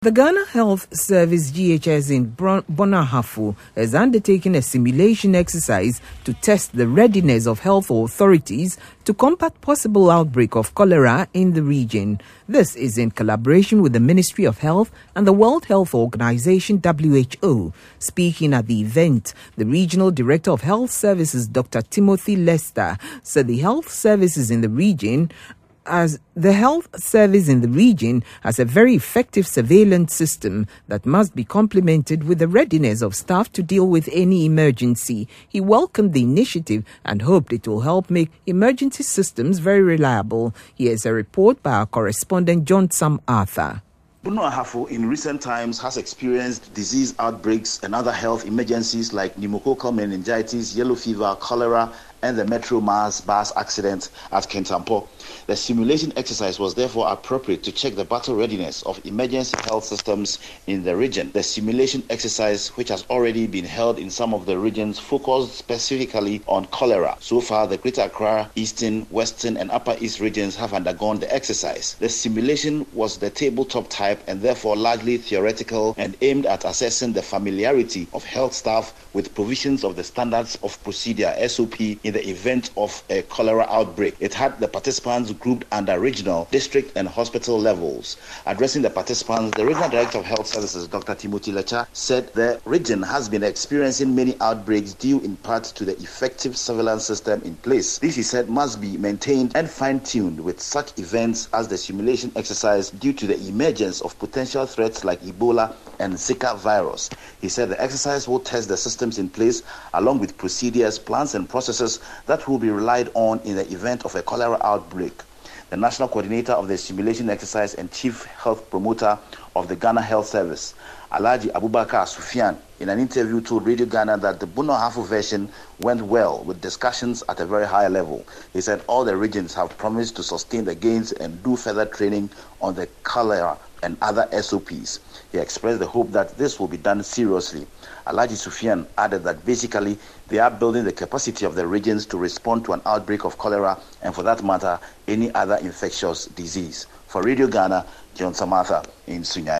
The Ghana Health Service GHS in Bonahafo has undertaken a simulation exercise to test the readiness of health authorities to combat possible outbreak of cholera in the region. This is in collaboration with the Ministry of Health and the World Health Organization WHO. Speaking at the event, the Regional Director of Health Services, Dr. Timothy Lester, said the health services in the region has a very effective surveillance system that must be complemented with the readiness of staff to deal with any emergency. He welcomed the initiative and hoped it will help make emergency systems very reliable. Here's a report by our correspondent John Sam Arthur. Bonahafo in recent times has experienced disease outbreaks and other health emergencies like pneumococcal meningitis, yellow fever, cholera, and the Metro Mars bus accident at Kintampo. The simulation exercise was therefore appropriate to check the battle readiness of emergency health systems in the region. The simulation exercise, which has already been held in some of the regions, focused specifically on cholera. So far, the Greater Accra, Eastern, Western, and Upper East regions have undergone the exercise. The simulation was the tabletop type and therefore largely theoretical and aimed at assessing the familiarity of health staff with provisions of the standards of procedure SOP in the event of a cholera outbreak. It had the participants grouped under regional, district, and hospital levels. Addressing the participants, the Regional Director of Health Services, Dr. Timothy Lester, said the region has been experiencing many outbreaks due in part to the effective surveillance system in place. This, he said, must be maintained and fine-tuned with such events as the simulation exercise due to the emergence of potential threats like Ebola and Zika virus. He said the exercise will test the systems in place along with procedures, plans, and processes that will be relied on in the event of a cholera outbreak. The National Coordinator of the Simulation Exercise and Chief Health Promoter of the Ghana Health Service, Alhaji Abubakar Sufyan, in an interview told Radio Ghana that the Bonahafo version went well with discussions at a very high level. He said all the regions have promised to sustain the gains and do further training on the cholera and other SOPs. He expressed the hope that this will be done seriously. Alhaji Sufyan added that basically they are building the capacity of the regions to respond to an outbreak of cholera and, for that matter, any other infectious disease. For Radio Ghana, John Sam Arthur in Sunyani.